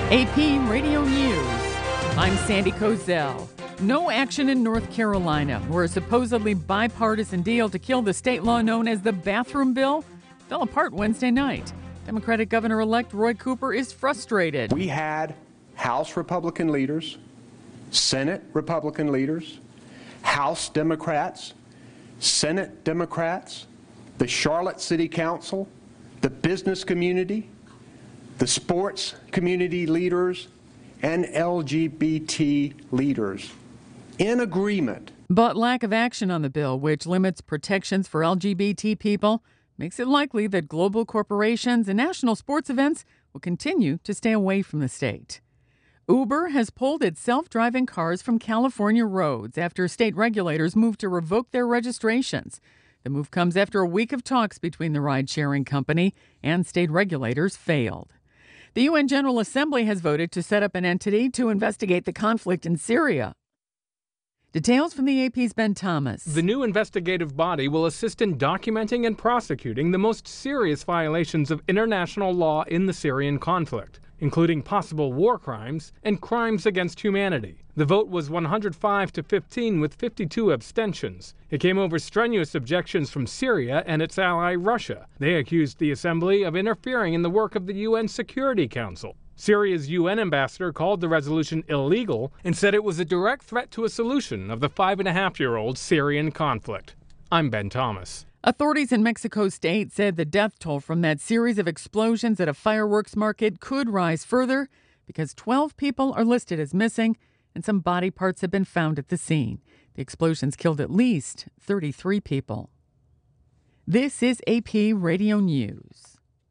AP Radio News. I'm Sandy Kozel. No action in North Carolina, where a supposedly bipartisan deal to kill the state law known as the bathroom bill fell apart Wednesday night. Democratic Governor-elect Roy Cooper is frustrated. We had House Republican leaders, Senate Republican leaders, House Democrats, Senate Democrats, the Charlotte City Council, the business community, the sports community leaders, and LGBT leaders in agreement. But lack of action on the bill, which limits protections for LGBT people, makes it likely that global corporations and national sports events will continue to stay away from the state. Uber has pulled its self-driving cars from California roads after state regulators moved to revoke their registrations. The move comes after a week of talks between the ride-sharing company and state regulators failed. The UN General Assembly has voted to set up an entity to investigate the conflict in Syria. Details from the AP's Ben Thomas. The new investigative body will assist in documenting and prosecuting the most serious violations of international law in the Syrian conflict, including possible war crimes and crimes against humanity. The vote was 105 to 15 with 52 abstentions. It came over strenuous objections from Syria and its ally Russia. They accused the assembly of interfering in the work of the UN Security Council. Syria's UN ambassador called the resolution illegal and said it was a direct threat to a solution of the 5.5-year-old Syrian conflict. I'm Ben Thomas. Authorities in Mexico State said the death toll from that series of explosions at a fireworks market could rise further because 12 people are listed as missing and some body parts have been found at the scene. The explosions killed at least 33 people. This is AP Radio News.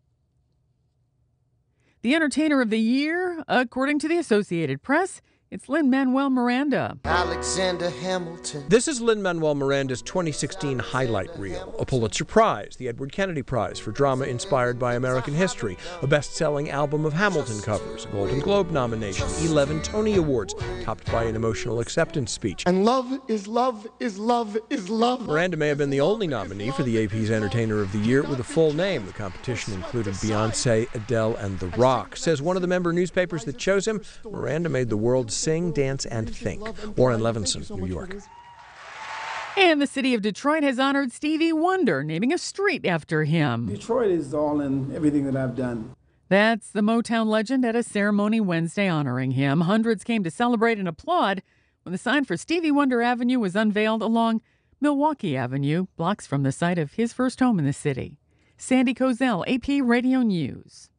The Entertainer of the Year, according to the Associated Press, it's Lin-Manuel Miranda. Alexander Hamilton. This is Lin-Manuel Miranda's 2016 highlight reel, a Pulitzer Prize, the Edward Kennedy Prize for drama inspired by American history, a best-selling album of Hamilton covers, a Golden Globe nomination, 11 Tony Awards, topped by an emotional acceptance speech. And love is love is love is love. Miranda may have been the only nominee for the AP's Entertainer of the Year with a full name. The competition included Beyoncé, Adele, and The Rock. Says one of the member newspapers that chose him, Miranda made the world sing, dance, and think. Warren Levinson, New York. And the city of Detroit has honored Stevie Wonder, naming a street after him. Detroit is all in everything that I've done. That's the Motown legend at a ceremony Wednesday honoring him. Hundreds came to celebrate and applaud when the sign for Stevie Wonder Avenue was unveiled along Milwaukee Avenue, blocks from the site of his first home in the city. Sandy Kozel, AP Radio News.